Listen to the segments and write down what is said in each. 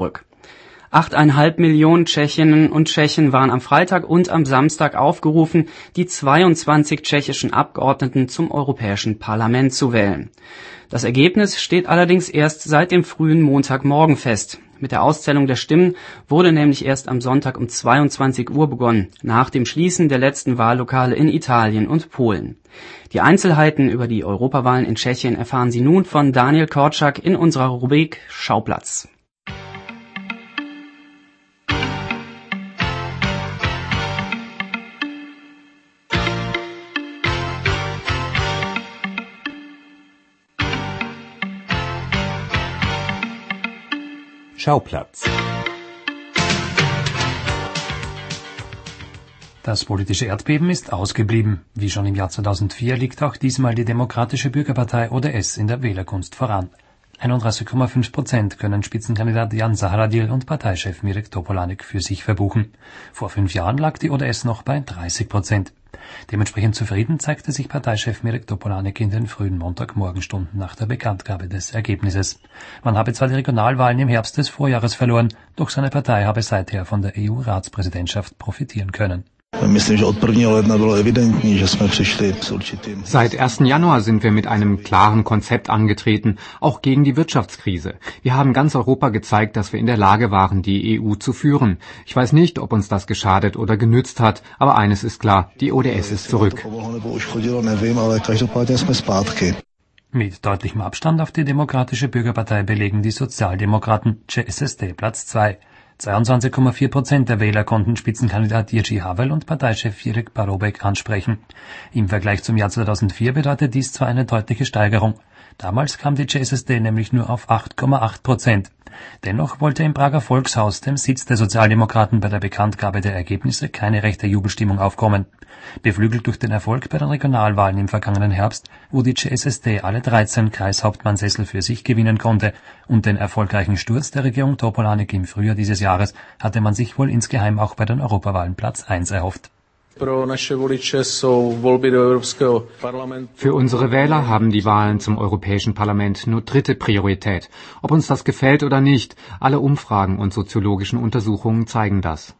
zurück. 8,5 Millionen Tschechinnen und Tschechen waren am Freitag und am Samstag aufgerufen, die 22 tschechischen Abgeordneten zum Europäischen Parlament zu wählen. Das Ergebnis steht allerdings erst seit dem frühen Montagmorgen fest. Mit der Auszählung der Stimmen wurde nämlich erst am Sonntag um 22 Uhr begonnen, nach dem Schließen der letzten Wahllokale in Italien und Polen. Die Einzelheiten über die Europawahlen in Tschechien erfahren Sie nun von Daniel Korczak in unserer Rubrik Schauplatz. Schauplatz. Das politische Erdbeben ist ausgeblieben. Wie schon im Jahr 2004 liegt auch diesmal die Demokratische Bürgerpartei ODS in der Wählergunst voran. 31,5% können Spitzenkandidat Jan Zahradil und Parteichef Mirek Topolánek für sich verbuchen. Vor 5 Jahren lag die ODS noch bei 30%. Dementsprechend zufrieden zeigte sich Parteichef Mirek Topolánek in den frühen Montagmorgenstunden nach der Bekanntgabe des Ergebnisses. Man habe zwar die Regionalwahlen im Herbst des Vorjahres verloren, doch seine Partei habe seither von der EU-Ratspräsidentschaft profitieren können. Seit 1. Januar sind wir mit einem klaren Konzept angetreten, auch gegen die Wirtschaftskrise. Wir haben ganz Europa gezeigt, dass wir in der Lage waren, die EU zu führen. Ich weiß nicht, ob uns das geschadet oder genützt hat, aber eines ist klar, die ODS ist zurück. Mit deutlichem Abstand auf die Demokratische Bürgerpartei belegen die Sozialdemokraten ČSSD Platz 2. 22,4% der Wähler konnten Spitzenkandidat Jiří Havel und Parteichef Jirek Paroubek ansprechen. Im Vergleich zum Jahr 2004 bedeutet dies zwar eine deutliche Steigerung. Damals kam die ČSSD nämlich nur auf 8,8%. Dennoch wollte im Prager Volkshaus, dem Sitz der Sozialdemokraten, bei der Bekanntgabe der Ergebnisse keine rechte Jubelstimmung aufkommen. Beflügelt durch den Erfolg bei den Regionalwahlen im vergangenen Herbst, wo die ČSSD alle 13 Kreishauptmannsessel für sich gewinnen konnte, und den erfolgreichen Sturz der Regierung Topolánek im Frühjahr dieses Jahres, hatte man sich wohl insgeheim auch bei den Europawahlen Platz 1 erhofft. Für unsere Wähler haben die Wahlen zum Europäischen Parlament nur dritte Priorität. Ob uns das gefällt oder nicht, alle Umfragen und soziologischen Untersuchungen zeigen das.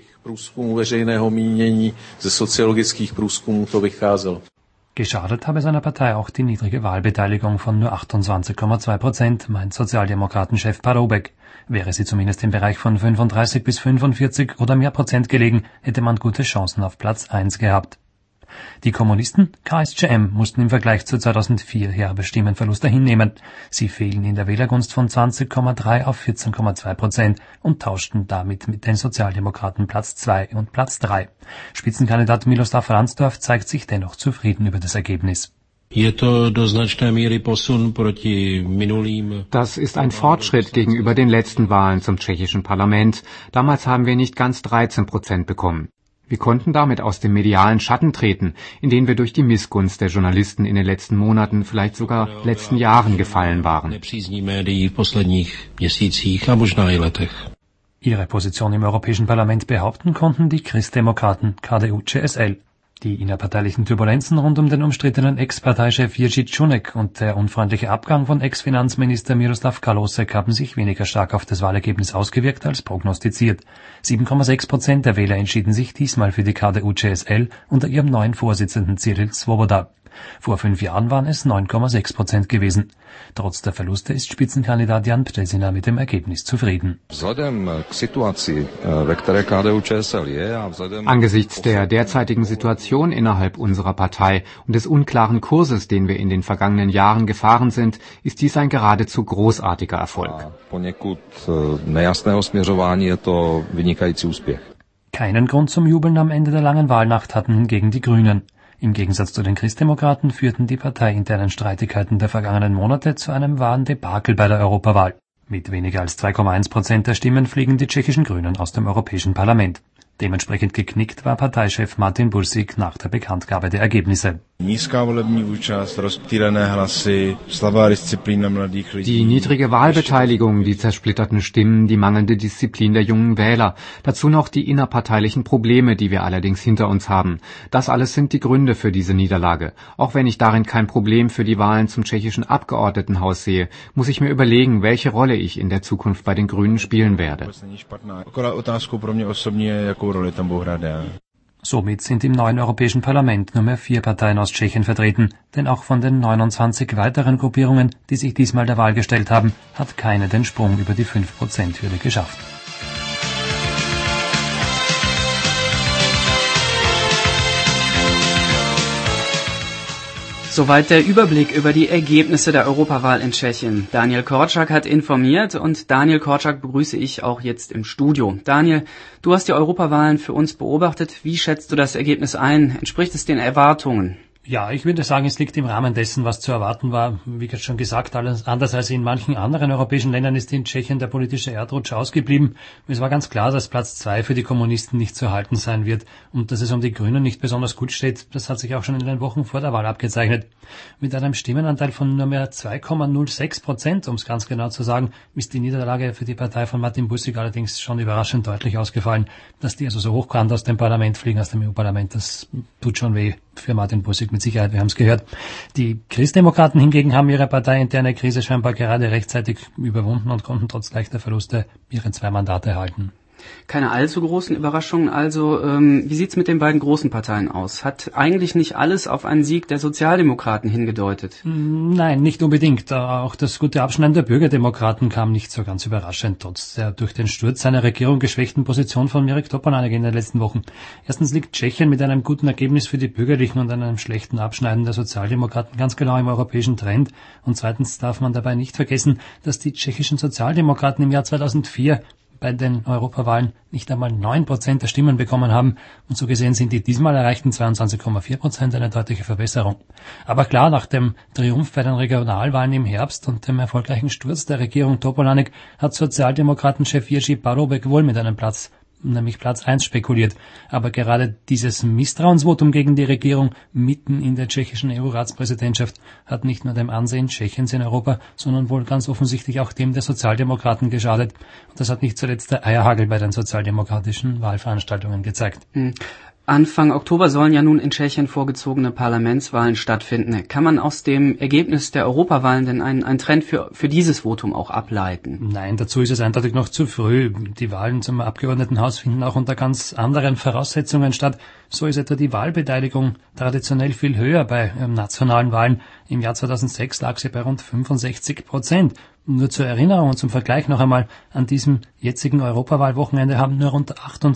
Geschadet habe seiner Partei auch die niedrige Wahlbeteiligung von nur 28,2%, meint Sozialdemokratenchef Paroubek. Wäre sie zumindest im Bereich von 35 bis 45 oder mehr Prozent gelegen, hätte man gute Chancen auf Platz 1 gehabt. Die Kommunisten, KSČM, mussten im Vergleich zu 2004 herbe Stimmenverluste hinnehmen. Sie fehlen in der Wählergunst von 20,3 auf 14,2% und tauschten damit mit den Sozialdemokraten Platz 2 und Platz 3. Spitzenkandidat Miloslav Ransdorf zeigt sich dennoch zufrieden über das Ergebnis. Das ist ein Fortschritt gegenüber den letzten Wahlen zum tschechischen Parlament. Damals haben wir nicht ganz 13% bekommen. Wir konnten damit aus dem medialen Schatten treten, in den wir durch die Missgunst der Journalisten in den letzten Monaten, vielleicht sogar letzten Jahren gefallen waren. Ihre Position im Europäischen Parlament behaupten konnten die Christdemokraten KDU-ČSL. Die innerparteilichen Turbulenzen rund um den umstrittenen Ex-Parteichef Jiří Čunek und der unfreundliche Abgang von Ex-Finanzminister Miroslav Kalousek haben sich weniger stark auf das Wahlergebnis ausgewirkt als prognostiziert. 7,6% der Wähler entschieden sich diesmal für die KDU-ČSL unter ihrem neuen Vorsitzenden Cyril Svoboda. Vor 5 Jahren waren es 9,6% gewesen. Trotz der Verluste ist Spitzenkandidat Jan Březina mit dem Ergebnis zufrieden. Angesichts der derzeitigen Situation innerhalb unserer Partei und des unklaren Kurses, den wir in den vergangenen Jahren gefahren sind, ist dies ein geradezu großartiger Erfolg. Keinen Grund zum Jubeln am Ende der langen Wahlnacht hatten hingegen die Grünen. Im Gegensatz zu den Christdemokraten führten die parteiinternen Streitigkeiten der vergangenen Monate zu einem wahren Debakel bei der Europawahl. Mit weniger als 2,1% der Stimmen fliegen die tschechischen Grünen aus dem Europäischen Parlament. Dementsprechend geknickt war Parteichef Martin Bursík nach der Bekanntgabe der Ergebnisse. Die niedrige Wahlbeteiligung, die zersplitterten Stimmen, die mangelnde Disziplin der jungen Wähler, dazu noch die innerparteilichen Probleme, die wir allerdings hinter uns haben. Das alles sind die Gründe für diese Niederlage. Auch wenn ich darin kein Problem für die Wahlen zum tschechischen Abgeordnetenhaus sehe, muss ich mir überlegen, welche Rolle ich in der Zukunft bei den Grünen spielen werde. Somit sind im neuen Europäischen Parlament nur mehr 4 Parteien aus Tschechien vertreten, denn auch von den 29 weiteren Gruppierungen, die sich diesmal der Wahl gestellt haben, hat keine den Sprung über die 5%-Hürde geschafft. Soweit der Überblick über die Ergebnisse der Europawahl in Tschechien. Daniel Korczak hat informiert und Daniel Korczak begrüße ich auch jetzt im Studio. Daniel, du hast die Europawahlen für uns beobachtet. Wie schätzt du das Ergebnis ein? Entspricht es den Erwartungen? Ja, ich würde sagen, es liegt im Rahmen dessen, was zu erwarten war. Wie schon gesagt, anders als in manchen anderen europäischen Ländern ist in Tschechien der politische Erdrutsch ausgeblieben. Es war ganz klar, dass Platz 2 für die Kommunisten nicht zu halten sein wird und dass es um die Grünen nicht besonders gut steht. Das hat sich auch schon in den Wochen vor der Wahl abgezeichnet. Mit einem Stimmenanteil von nur mehr 2,06%, um es ganz genau zu sagen, ist die Niederlage für die Partei von Martin Bussig allerdings schon überraschend deutlich ausgefallen. Dass die also so hochkant aus dem Parlament fliegen, aus dem EU-Parlament, das tut schon weh für Martin Bussig mit Sicherheit, wir haben es gehört. Die Christdemokraten hingegen haben ihre parteiinterne Krise scheinbar gerade rechtzeitig überwunden und konnten trotz leichter Verluste ihre 2 Mandate erhalten. Keine allzu großen Überraschungen also. Wie sieht's mit den beiden großen Parteien aus? Hat eigentlich nicht alles auf einen Sieg der Sozialdemokraten hingedeutet? Nein, nicht unbedingt. Auch das gute Abschneiden der Bürgerdemokraten kam nicht so ganz überraschend, trotz der durch den Sturz seiner Regierung geschwächten Position von Mirek Topolánek in den letzten Wochen. Erstens liegt Tschechien mit einem guten Ergebnis für die Bürgerlichen und einem schlechten Abschneiden der Sozialdemokraten ganz genau im europäischen Trend. Und zweitens darf man dabei nicht vergessen, dass die tschechischen Sozialdemokraten im Jahr 2004 bei den Europawahlen nicht einmal 9% der Stimmen bekommen haben und so gesehen sind die diesmal erreichten 22,4% eine deutliche Verbesserung. Aber klar, nach dem Triumph bei den Regionalwahlen im Herbst und dem erfolgreichen Sturz der Regierung Topolánek hat Sozialdemokratenchef Jerzy Paroubek wohl mit einem Platz 1 spekuliert. Aber gerade dieses Misstrauensvotum gegen die Regierung mitten in der tschechischen EU-Ratspräsidentschaft hat nicht nur dem Ansehen Tschechiens in Europa, sondern wohl ganz offensichtlich auch dem der Sozialdemokraten geschadet. Und das hat nicht zuletzt der Eierhagel bei den sozialdemokratischen Wahlveranstaltungen gezeigt. Anfang Oktober sollen ja nun in Tschechien vorgezogene Parlamentswahlen stattfinden. Kann man aus dem Ergebnis der Europawahlen denn einen Trend für dieses Votum auch ableiten? Nein, dazu ist es eindeutig noch zu früh. Die Wahlen zum Abgeordnetenhaus finden auch unter ganz anderen Voraussetzungen statt. So ist etwa die Wahlbeteiligung traditionell viel höher bei nationalen Wahlen. Im Jahr 2006 lag sie bei rund 65%. Nur zur Erinnerung und zum Vergleich noch einmal, an diesem jetzigen Europawahlwochenende haben nur rund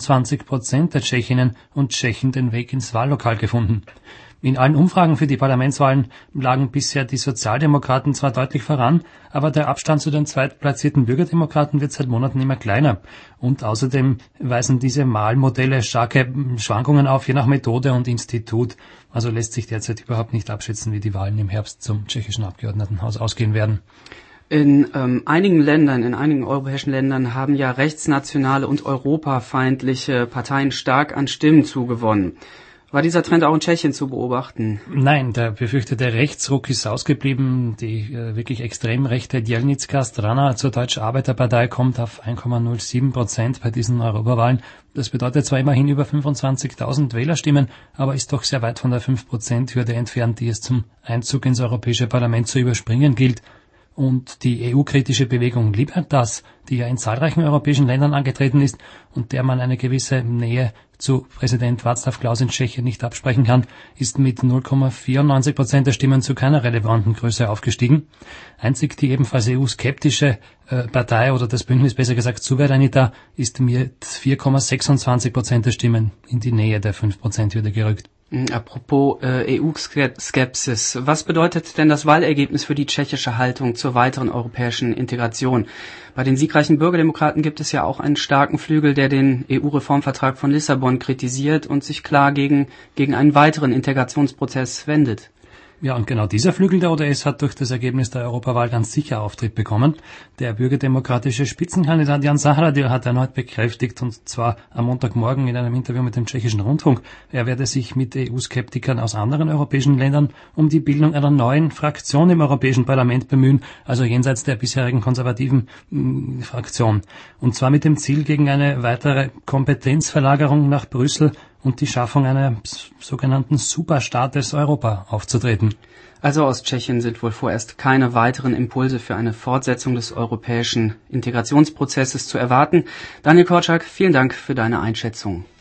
28% der Tschechinnen und Tschechen den Weg ins Wahllokal gefunden. In allen Umfragen für die Parlamentswahlen lagen bisher die Sozialdemokraten zwar deutlich voran, aber der Abstand zu den zweitplatzierten Bürgerdemokraten wird seit Monaten immer kleiner. Und außerdem weisen diese Wahlmodelle starke Schwankungen auf, je nach Methode und Institut. Also lässt sich derzeit überhaupt nicht abschätzen, wie die Wahlen im Herbst zum tschechischen Abgeordnetenhaus ausgehen werden. In einigen europäischen Ländern haben ja rechtsnationale und europafeindliche Parteien stark an Stimmen zugewonnen. War dieser Trend auch in Tschechien zu beobachten? Nein, der befürchtete Rechtsruck ist ausgeblieben. Die wirklich extrem rechte Dělnická strana zur Deutschen Arbeiterpartei kommt auf 1,07% bei diesen Europawahlen. Das bedeutet zwar immerhin über 25.000 Wählerstimmen, aber ist doch sehr weit von der 5%-Hürde entfernt, die es zum Einzug ins Europäische Parlament zu überspringen gilt. Und die EU-kritische Bewegung Libertas, die ja in zahlreichen europäischen Ländern angetreten ist und der man eine gewisse Nähe zu Präsident Václav Klaus in Tschechien nicht absprechen kann, ist mit 0,94% der Stimmen zu keiner relevanten Größe aufgestiegen. Einzig die ebenfalls EU-skeptische Partei oder das Bündnis, besser gesagt Suverenita, ist mit 4,26% der Stimmen in die Nähe der 5%-Hürde gerückt. Apropos EU-Skepsis, was bedeutet denn das Wahlergebnis für die tschechische Haltung zur weiteren europäischen Integration? Bei den siegreichen Bürgerdemokraten gibt es ja auch einen starken Flügel, der den EU-Reformvertrag von Lissabon kritisiert und sich klar gegen einen weiteren Integrationsprozess wendet. Ja, und genau dieser Flügel der ODS hat durch das Ergebnis der Europawahl ganz sicher Auftritt bekommen. Der bürgerdemokratische Spitzenkandidat Jan Zahradil hat erneut bekräftigt, und zwar am Montagmorgen in einem Interview mit dem tschechischen Rundfunk, er werde sich mit EU-Skeptikern aus anderen europäischen Ländern um die Bildung einer neuen Fraktion im Europäischen Parlament bemühen, also jenseits der bisherigen konservativen Fraktion. Und zwar mit dem Ziel, gegen eine weitere Kompetenzverlagerung nach Brüssel und die Schaffung einer sogenannten Superstaates Europa aufzutreten. Also aus Tschechien sind wohl vorerst keine weiteren Impulse für eine Fortsetzung des europäischen Integrationsprozesses zu erwarten. Daniel Korczak, vielen Dank für deine Einschätzung.